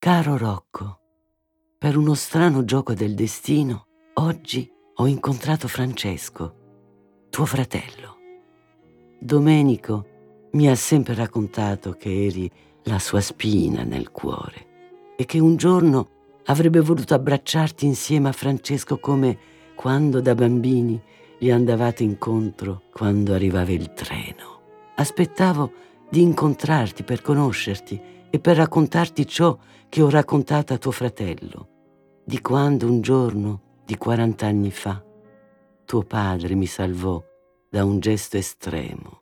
Caro Rocco, per uno strano gioco del destino, oggi ho incontrato Francesco, tuo fratello. Domenico mi ha sempre raccontato che eri la sua spina nel cuore e che un giorno avrebbe voluto abbracciarti insieme a Francesco come quando da bambini gli andavate incontro quando arrivava il treno. Aspettavo di incontrarti per conoscerti e per raccontarti ciò che ho raccontato a tuo fratello, di quando un giorno, di 40 anni fa, tuo padre mi salvò da un gesto estremo